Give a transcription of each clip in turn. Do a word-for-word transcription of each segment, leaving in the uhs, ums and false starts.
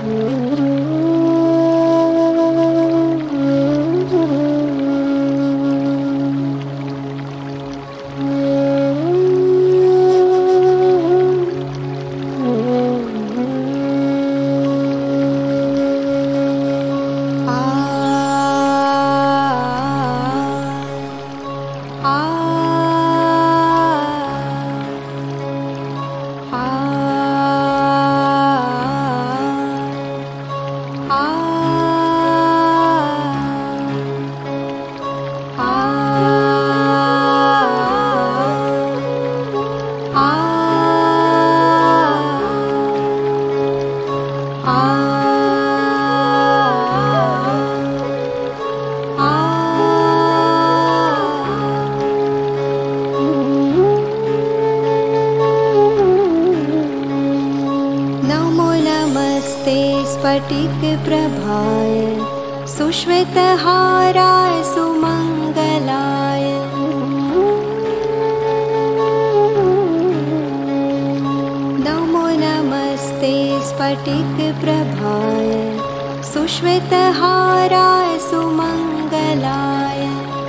स्फटिकप्रभाय सुश्वेतहाराय सुमङ्गलाय नमो नमस्ते स्फटिकप्रभाय सुश्वेतहाराय सुमङ्गलाय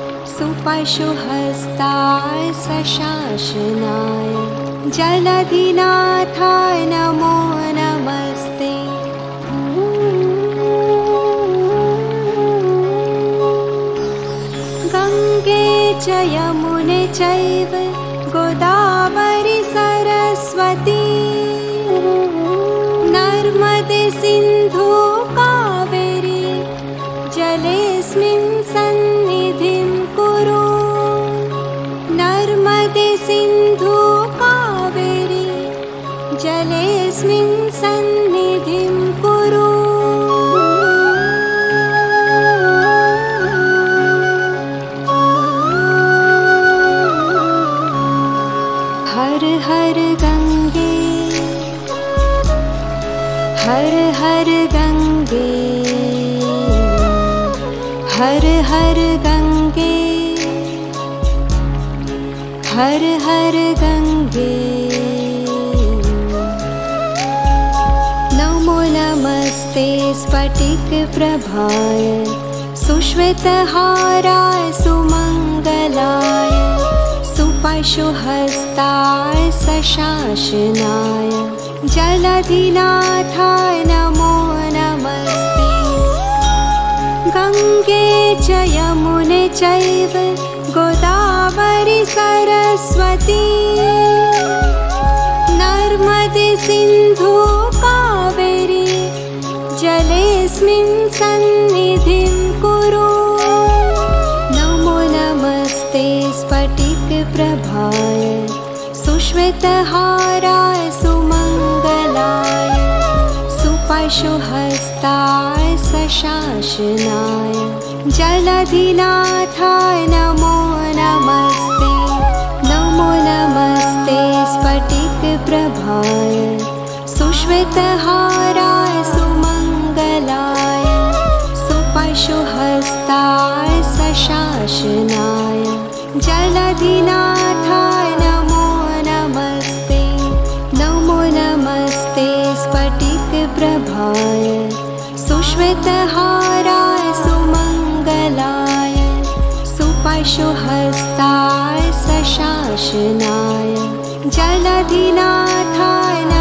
सुपशुहस्ताय सशासनाय जलधिनाथाय नमो नमस्ते गङ्गे च यमुने चैव गोदावरी सरस्वती नर्मदे सिन्धु कावेरी जलेऽस्मिन् सन्निधिं कुरु नर्मदे सिन्धु कावेरी जलेऽस्मिन् सन्निधिं कुरु हर हर गंगे हर हर गंगे हर हर गंगे हर हर गंगे नमो नमस्ते स्फटिकप्रभाय सुश्वेतहाराय सुमङ्गलाय सुपशुहस्ताय सशासनाय जलधिनाथाय नमो नमस्ते गङ्गे च यमुने चैव गोदावरी सरस्वती नर्मदे सिन्धु कावेरी जलेऽस्मिन् सन्निधिं कुरु नमो नमस्ते स्फटिकप्रभाय सुश्वेतहाराय सुमङ्गलाय सुपशुहस्ताय सशासनाय जलधिनाथाय नमो नमस्ते नमो नमस्ते स्फटिकप्रभाय सुश्वेतहाराय सुमङ्गलाय सुपशुहस्ताय सशासनाय जलधिनाथाय नमो नमस्ते नमो नमस्ते स्फटिकप्रभाय सुश्वेतहाराय सुमङ्गलाय सुपशुहस्ताय सशासनाय जलधिनाथाय